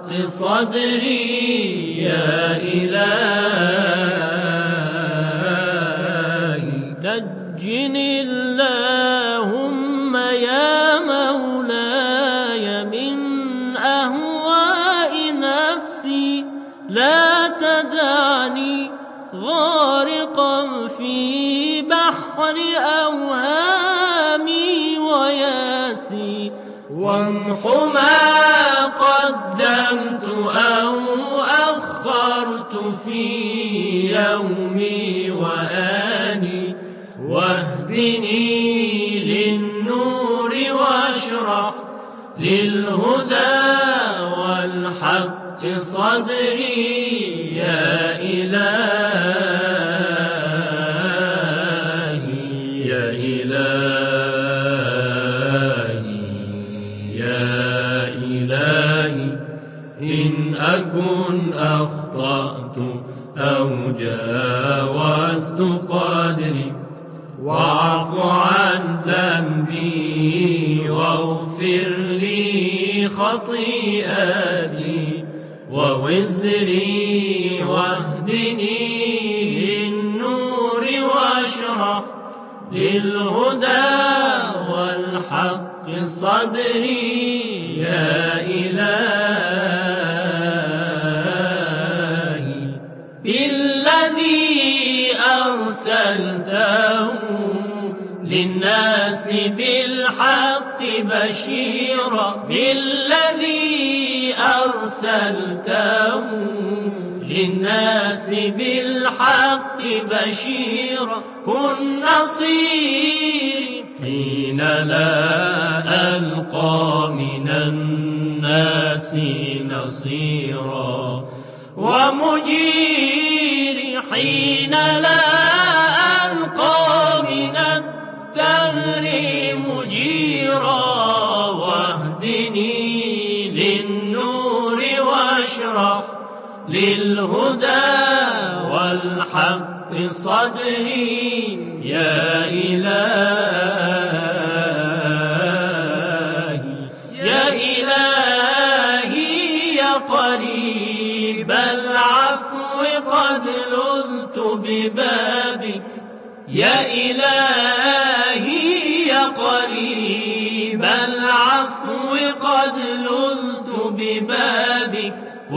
صدري يا إلهي نجني اللهم يا مولاي من أهواء نفسي لا تدعني غارقا في بحر أوهامي وياسي وامح ما قدمت أو أخرت في يومي وآني واهدني للنور واشرح للهدى والحق صدري يا إلهي يا إلهي يا إلهي إن أكن أخطأت أو جاوزت قدري واعف عن ذنبي واغفر لي خطيئتي ووزري واهدني للنور واشرح للهدى والحق صدري يا إلهي بالذي أرسلته للناس بالحق بشيرا بالذي أرسلته للناس بالحق بشيرا كن نصيري حين لا ألقى من الناس نصيرا ومجيري حين لا ألقى من الدهر مجيرا واهدني للنور واشرح للهدى والحق صدري يا إلهي يا إلهي يا قريب العفو قد لذت ببابك يا إلهي يا قريب العفو قد لذت ببابك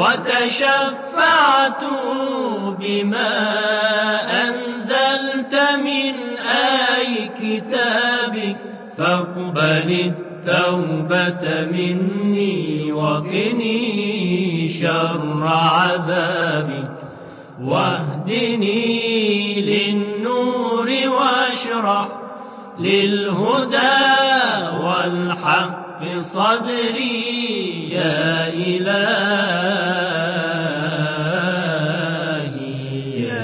وتشفعت بما أنزلت من آي كتابك فاقبل التوبة مني وقني شر عذابك واهدني للنور واشرح للهدى والحق صدري يا إلهي يا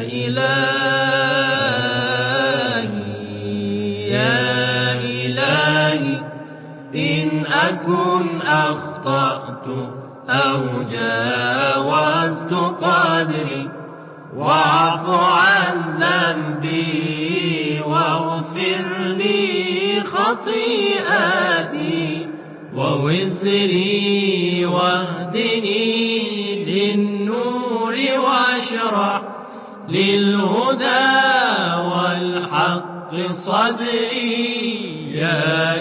إلهي يا إلهي إن أكن أخطأت أو جاوزت قدري واعف عن ذنبي واغفر لي خطيئتي ووزري واهدني للنور واشرح للهدى والحق صدري يا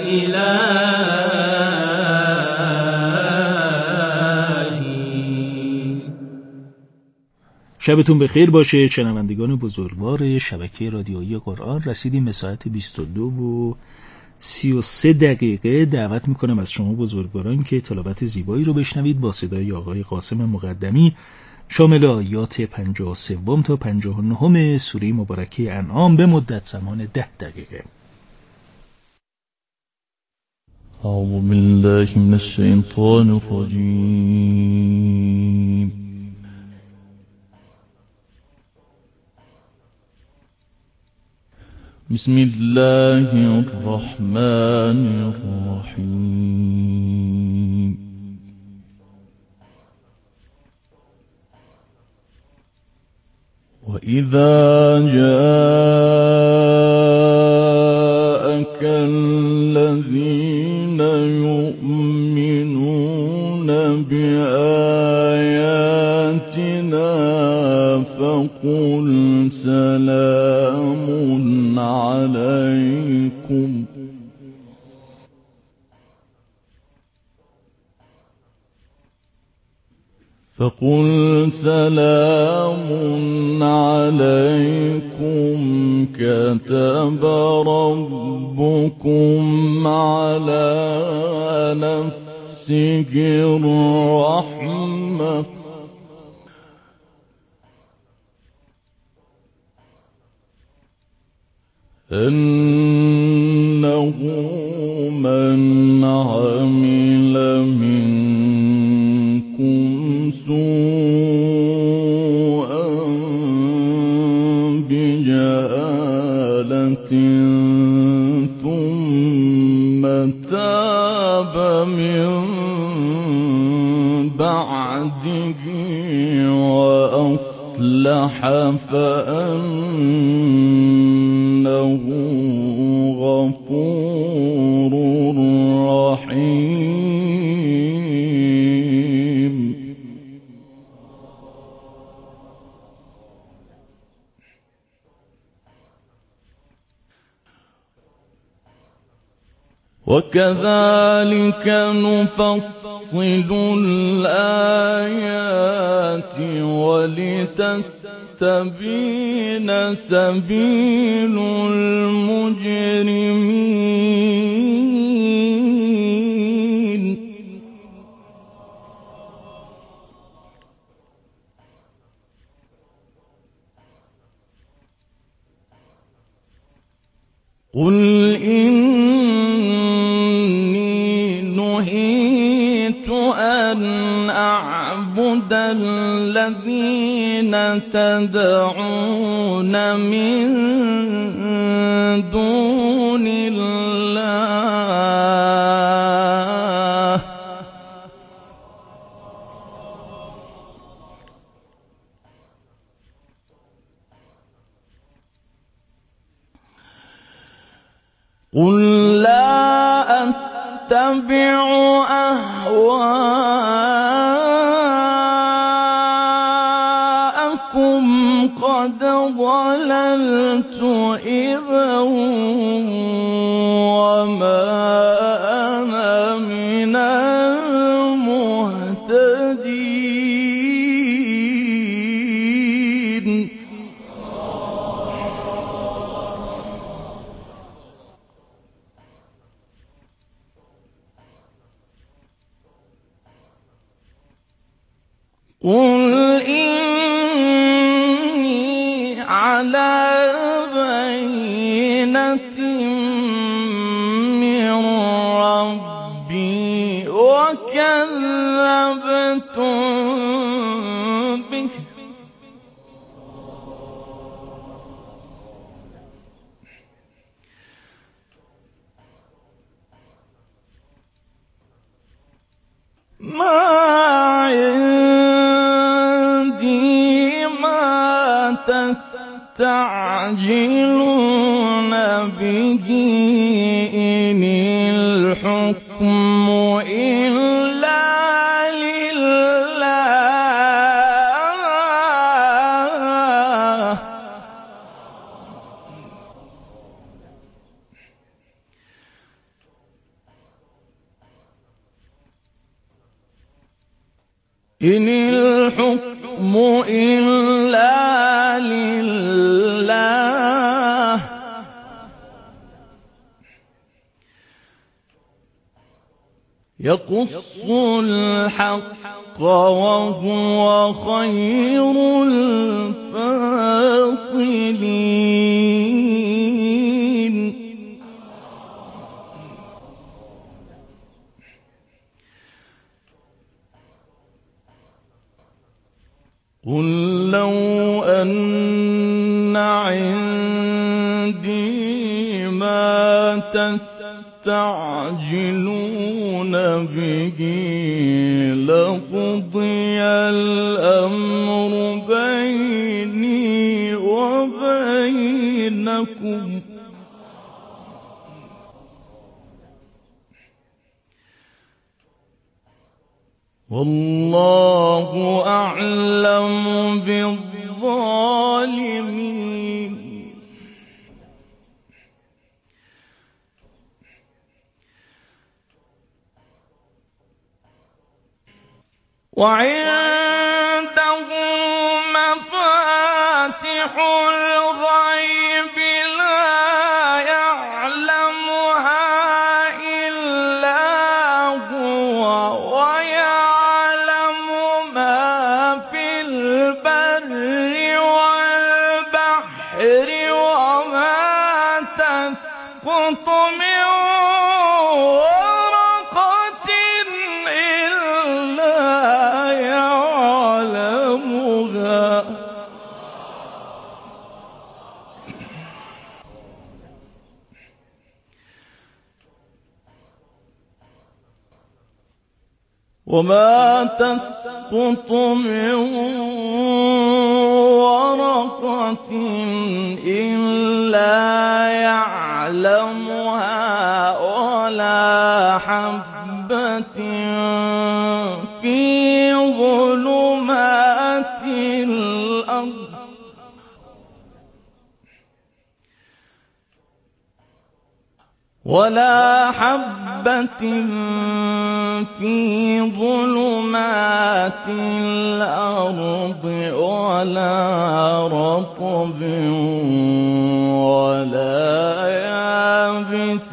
إلهي. شبتون بخیر باشه شنوندگان بزرگوار شبکه رادیویی قرآن. رسیدیم به ساعت 22:33 دعوت میکنم از شما بزرگواران که تلاوت زیبایی رو بشنوید با صدای آقای قاسم مقدمی شامل آیات 53 تا 59 سوره مبارکه انعام به مدت زمان 10 دقیقه. أعوذ بالله من الشيطان الرجيم. بسم الله الرحمن الرحيم. وإذا جاءك الذين يؤمنون بآياتنا بآياتنا فقل سلام عليكم كتب ربكم على نفسه الرحمة إنه من عمل منكم سوءا بجهالة ثم تاب من بعده وأصلح فأنه غفور رحيم. وكذلك نفصل الآيات ولتستبين سبيل المجرمين. قل إني نهيت أن أعبد الذين تدعون من دون الله قل لا أتبع أهواءكم قد ضللت إذا وما أنا من المهتدين. قل إني على بينة من ربي وكذبتم به ما تستعجلون به إن الحكم إلا لله إن الحكم إلا لله يقص الحق وهو خير الفاصلين. قل لو أن عندي ما تستعجلون به لقضي الأمر بيني وبينكم والله أعلم بالظالمين. وعنده مفاتح الغيب لا يعلمها إلا هو، ويعلم ما في البر والبحر، وما تسقط من ورقة إلا يعلمها، وما تسقط من ورقة إلا يعلمها، ولا حبة في ظلمات الأرض ولا حبة في ظلمات الأرض، ولا رطب ولا يابس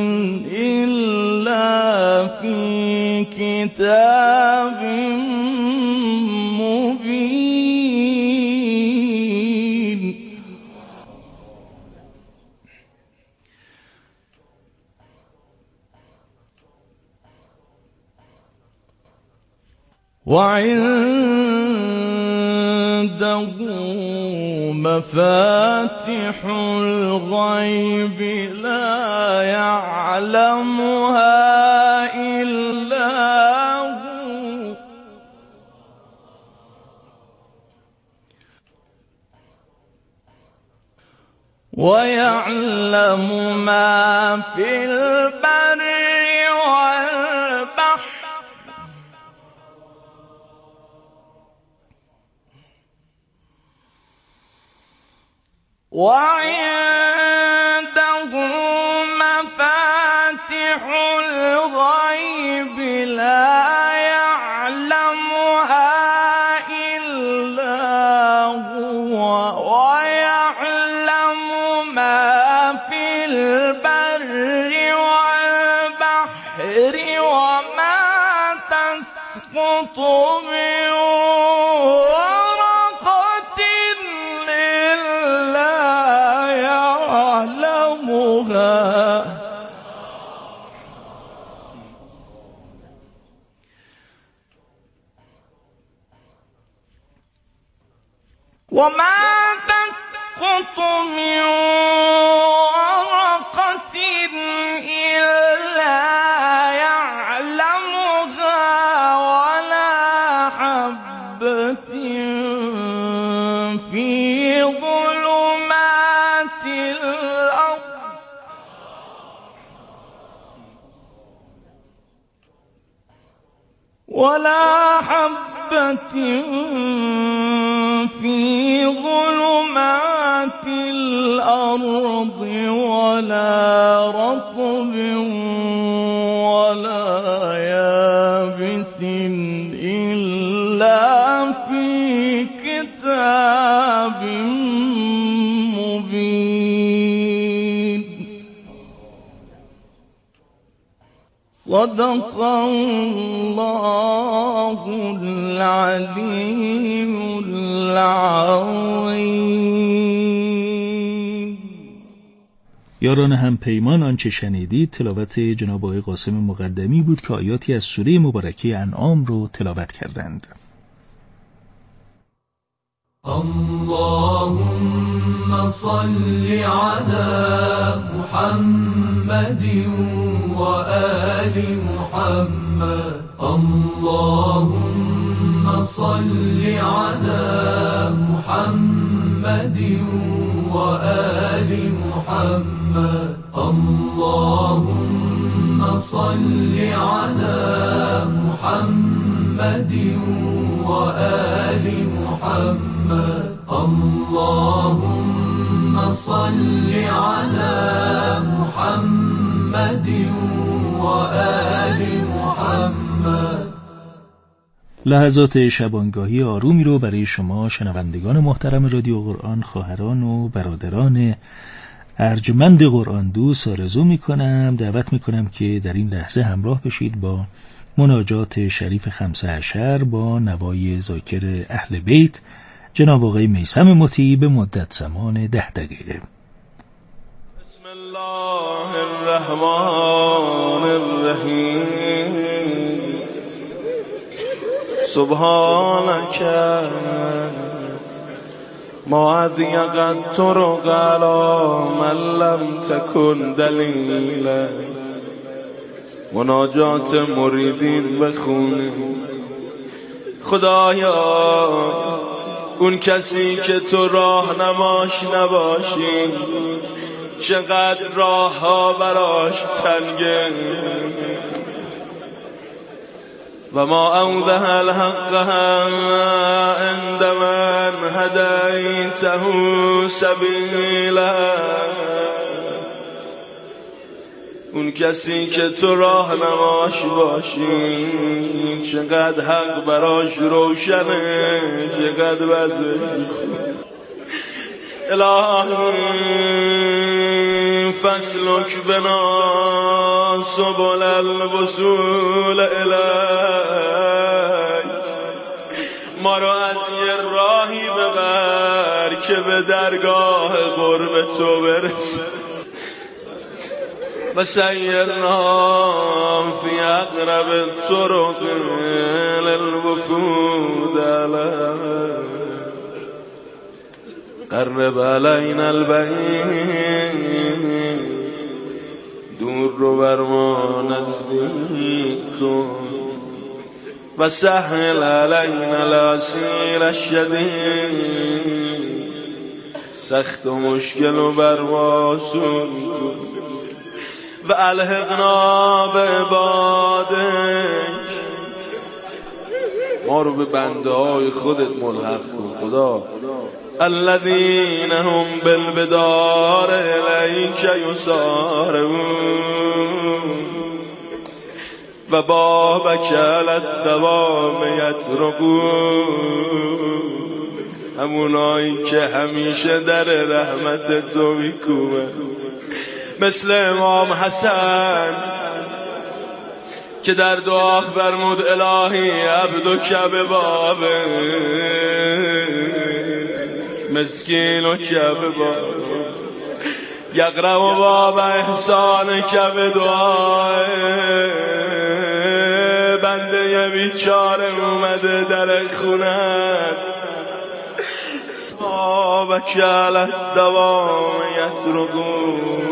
إلا في كتاب مبين. وعنده مفاتح الغيب لا يعلمها إلا هو، ويعلم ما في البر والبحر، وعنده مفاتح الغيب لا يعلمها إلا هو، ويعلم ما في البر والبحر، وما تسقط من ورقة إلا يعلمها، وما تسقط من ورقة إلا يعلمها، ولا حبة في ظلمات الأرض ولا حبة في ظلمات الأرض، ولا رطب ولا يابس إلا في كتاب مبين. صدق الله العلي العظيم. یاران هم پیمان، آنچه شنیدید تلاوت جناب آقای قاسم مقدمی بود که آیاتی از سوره مبارکه انعام رو تلاوت کردند. اللهم صل على محمد وآل محمد. اللهم صل على محمد وآل محمد. اللهم صل على محمد محمد وآل محمد اللهم صل على محمد وآل محمد. لحظات شبانگاهی آرومی رو برای شما شنوندگان محترم رادیو قرآن، خواهران و برادران ارجمند قرآن دوست آرزو میکنم. دعوت میکنم که در این لحظه همراه بشید با مناجات شریف 15 با نوای ذاکر اهل بیت جناب آقای میثم مطیع به مدت زمان 10 دقیقه. بسم الله الرحمن الرحیم. سبحانك ما اضيقت طرق على من لم تكن دلیلا. مناجات مریدین بخونه. خدایا اون کسی که تو راهنماش نباشی چقدر راه ها براش تنگه. و ما اوضح الحق عند من هدیته سبیلا. اون کسی که تو راهنماش باشی چقدر حق براش روشنه، چقدر وضعش خوب. الهی فاسلک بنا سبل الوصول الیک. ما رو از یه راهی ببر که به درگاه قرب تو برسه. و سیرنا فی اقرب الطرق للوفود علیک. قرب علینا البعید. دور رو بر ما نزدیک کن. و سهل علینا العسیر الشدید. سخت و مشکل و بر ما آسون کن. و الحقنا به عبادک. ما رو به بنده های خودت ملحق کن خدا. الذین هم بالبدار الیک یسارعون. و بابک علی الدوام یطرقون. همونایی که همیشه در رحمت تو میکوبن. مثل امام حسن که در دعا فرمود الهی عبدک به بابه مسکین و کعبه بابه یقرأ باب احسان کعبه دعای. بنده یه بیچاره اومده در خونت. بابک علی الدوام یطرقون.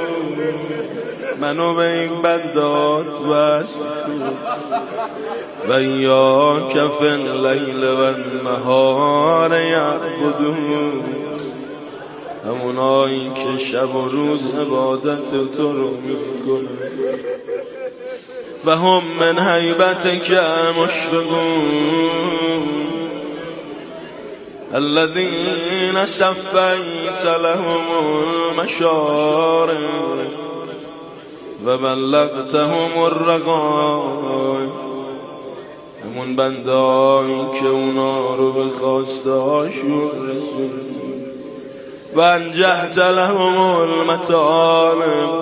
منو به این بندات وصل کن. و ایاک فی اللیل و النهار یعبدون. همونایی که شب و روز عبادت تو رو میکنن. و هم من هیبتک مشفقون. الذین صفیت لهم المشارق و بلغتهم الرغائب. همون بندهایی که اونا رو به خواسته هاشون رسوند. و انجحت لهم المطالب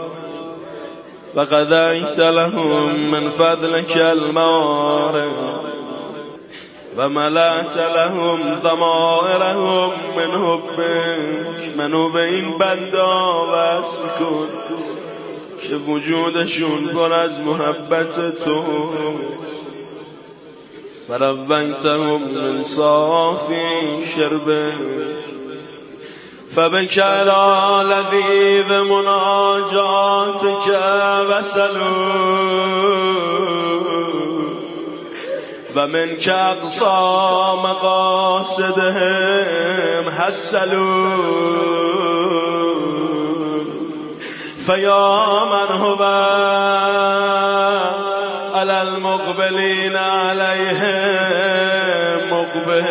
و قضیت لهم من فضلک الموارد و ملأت لهم ضمائرهم من حبک. منو به این بندا وصل کن که وجودشون پر از محبت تو. و رویتهم من صافی شربه فبک علی لذیذ مناجاتک وصلوا. و من که اقصا مقاصدهم حصلوا. فیا من هو علی المقبلین علیهم مقبل.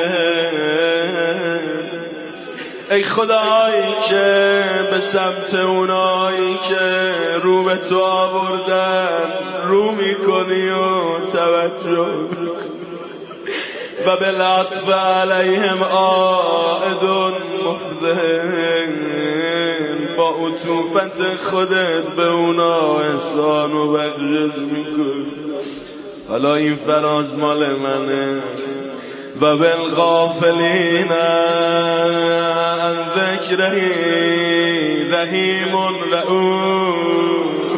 ای خدایی که به سمت اونایی که رو به تو آوردن رو میکنی و توجه و به لطف علیهم عائد مفضل. با عطوفت خودت به اونا احسان و بخشش میکنی. حالا این فراز مال منه. و بالغافلین عن ذکره رحیم رؤوف.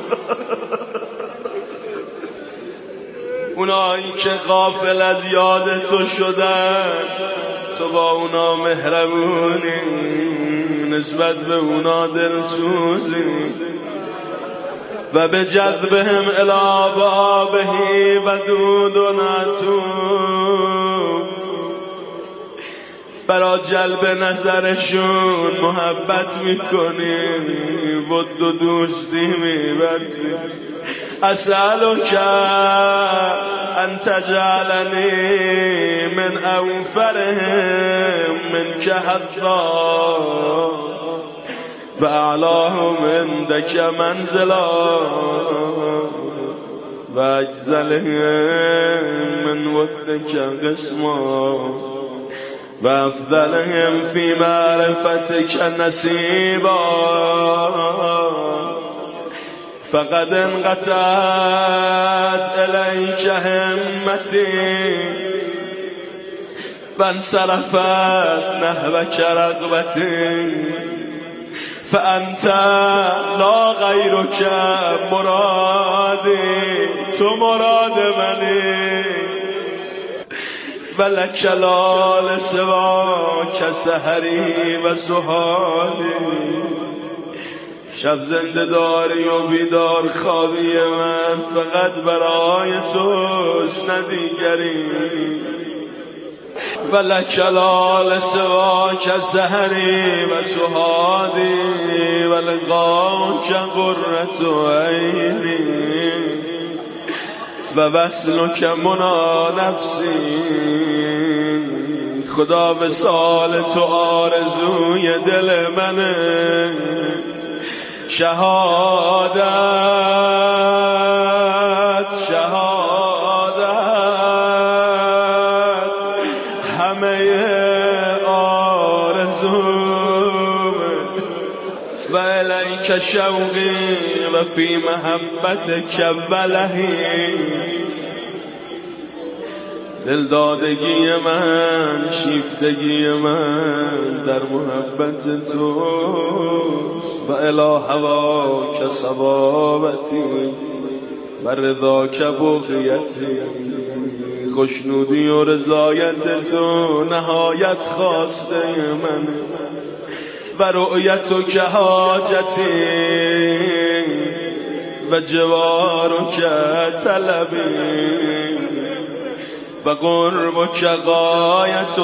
اونایی که غافل از یاد تو شدن تو با اونا مهربونی، نسبت به اونا دلسوزی. و به جذبهم الی بابه ودود عطوف. برا جلب نظرشون محبت میکنی، ود و دوستی میبری. اسألک ان تجعلنی من اوفرهم منک حظا و اعلاهم عندک منزلا و اجزلهم من ودک قسما و افضلهم فی معرفتک نصیبا. فقد انقطعت الیک همتی و انصرفت نحوک رغبتی. فانت لا غیرک مرادی، تو مراد منی. ولک لا لسواک سحری و سحالی. شب زنده داری و بیدار خوابی من فقط برای توست نه دیگری. ولک لا لسواک سحری و سحادی و لقاک قرة عینی و وصلک منا نفسی. خدا وصال تو آرزوی دل منه. شهادت شهادت همه آرزومه. و الیک شوقی و فی محبتک ولهی. دلدادگی من، شیفتگی من در محبت توست. و الی هواک صبابتی و رضاک بغیتی. خوشنودی و رضایت تو نهایت خواسته من و رؤیتک حاجتی و جوارک طلبی و قربک غایت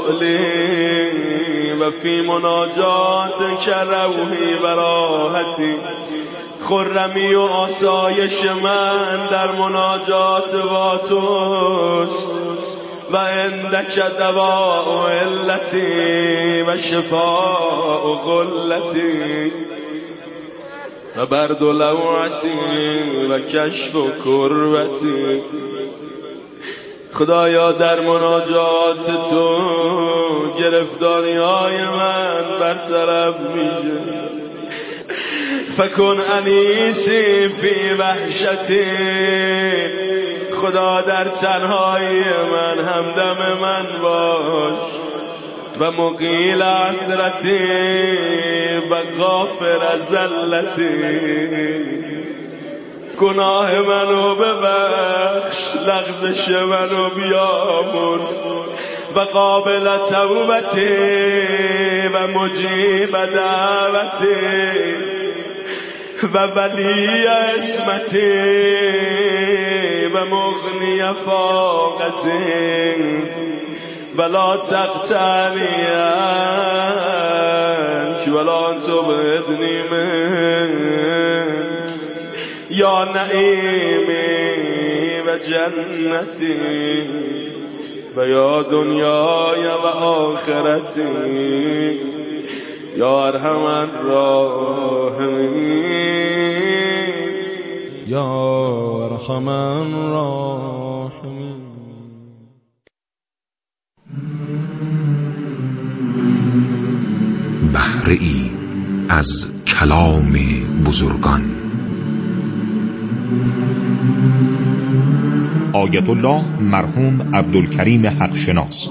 سؤلی و فی مناجاتک روحی و راحتی. خرمی و آسایش من در مناجات با توست. و عندک دواء علتی و شفاء غلتی و برد لوعتی و کشف کربتی. خدایا در مناجات تو گرفتاری های من برطرف میشه. فکن انیسی فی وحشتی. خدا در تنهایی من همدم من باش. و مقیل عذرتی و غافر زلتی. گناه منو ببخش، لغزش منو بیامرز. و قابل توبتی و مجیب دعوتی و ولی اسمتی و مغنی فاقتی. ولا تقتنی عنک ولا تبعدنی من یا نعیمی و جنتی و یا دنیای و آخرتی یا ارحم الراحمین یا ارحم الراحمین. بهره‌ای از کلام بزرگان. آیت الله مرحوم عبدالکریم حقشناس.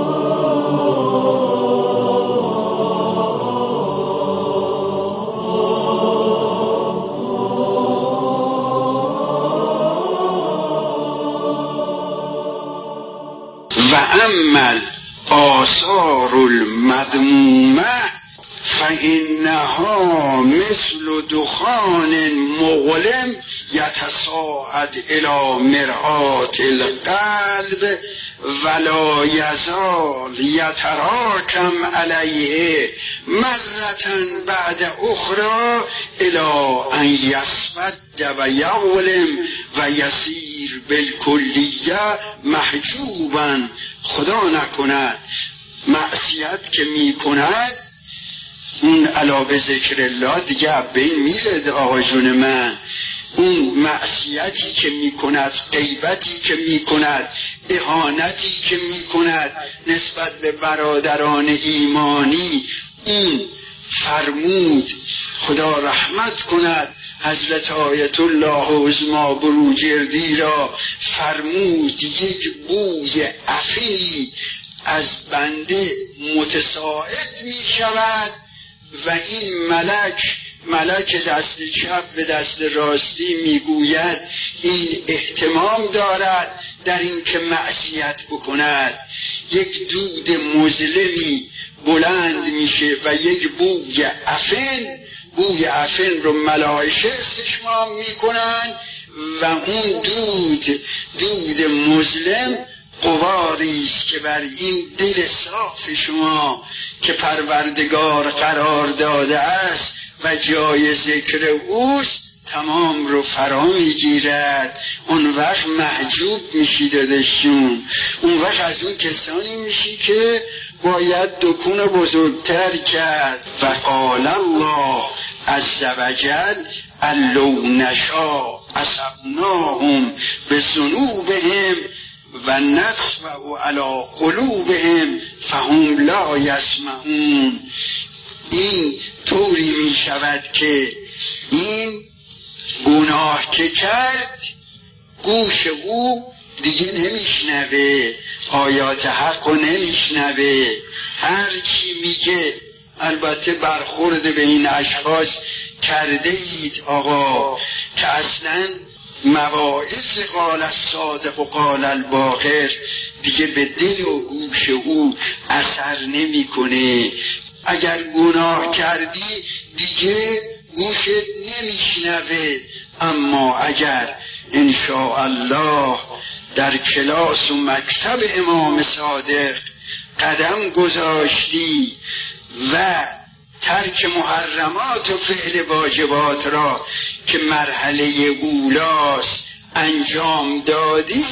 و اما آثار المذمومه فإنها مثل دخان مظلم یتصاعد الی مرآة القلب ولا یزال یتراکم علیه مرة بعد اخرى الی ان یسود و یظلم و یصیر بالکلیه محجوبا. خدا نکند معصیت که می کند اون علاوه ذکر الله دیگه بین میره آقا جون من. اون معصیتی که میکند، غیبتی که میکند، اهانتی که میکند نسبت به برادران ایمانی، اون فرمود خدا رحمت کند حضرت آیت الله عظما بروجردی را، فرمود یک بوی عفنی از بنده متساعد می شود و این ملک دست چپ به دست راستی میگوید این اهتمام دارد در این که معصیت بکند. یک دود مظلمی بلند میشه و یک بوی عفن رو ملائکه استشمام میکنن و اون دود مظلم قواری است که بر این دل صاف شما که پروردگار قرار داده است و جای ذکر اوست تمام رو فرا میگیرد. اون وقت محجوب میشی دادشون، اون وقت از اون کسانی میشی که باید دکون بزرگتر کرد. و قال الله عز وجل لو نشاء اصبناهم بذنوبهم و نطبع علی قلوبهم فهم لا یسمعون. این طوری می شود که این گناه که کرد گوش او دیگه نمیشنوه، آیات حق رو نمیشنوه، هر چی میگه. البته برخورد به این اشخاص کرده اید آقا که اصلا مواعظ قال الصادق و قال الباقر دیگه به دل و گوش او اثر نمیکنه. اگر گناه کردی دیگه گوشت نمیشنوه، اما اگر انشاءالله در کلاس و مکتب امام صادق قدم گذاشتی و ترک محرمات و فعل واجبات را که مرحله اولاست انجام دادی،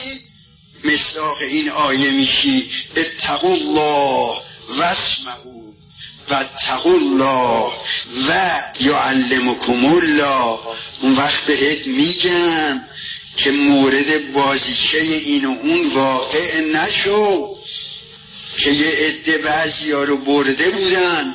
مصداق این آیه میشی اتقوا الله واسمعوا و اتقوا الله و یعلمکم الله. اون وقت بهت میگن که مورد بازیچه این و اون واقع نشو که یه عده بعضیا رو برده بودن.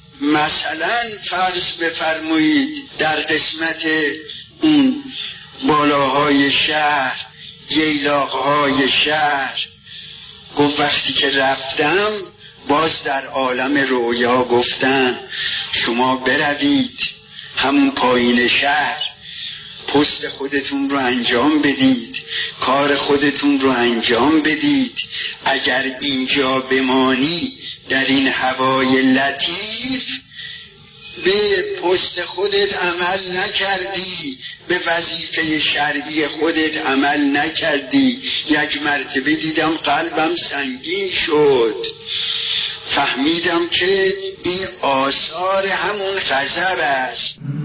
مثلا فرض بفرمایید در قسمت اون بالاهای شهر، ییلاقهای شهر، گفت وقتی که رفتم باز در عالم رویا گفتن شما بروید همون پایین شهر پست خودتون رو انجام بدید، کار خودتون رو انجام بدید. اگر اینجا بمانی در این هوای لطیف به پست خودت عمل نکردی، به وظیفه شرعی خودت عمل نکردی. یک مرتبه دیدم قلبم سنگین شد، فهمیدم که این آثار همون غضب است.